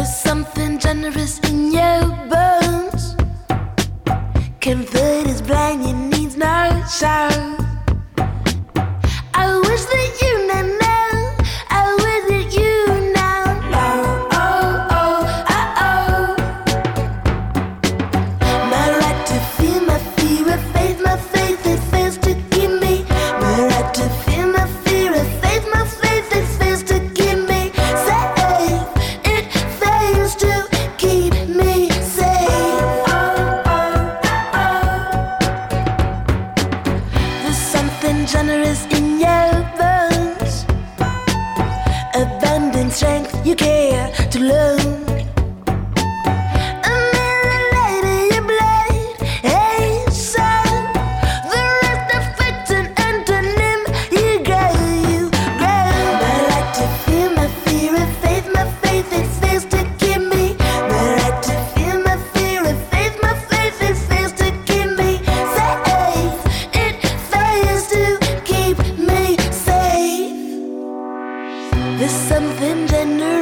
There's something generous in your bones. Comfort is blind, it needs no show. I wish that you know now. I wish that you know. No, oh, oh, oh, oh. My right to feel my fear of faith, my faith it fails to give me. My right to feel my fear of faith, my faith it fails to give me safe. It fails to keep me safe. Oh, oh, oh. There's something generous in your bones. Abundant strength you care to loan. There's something generous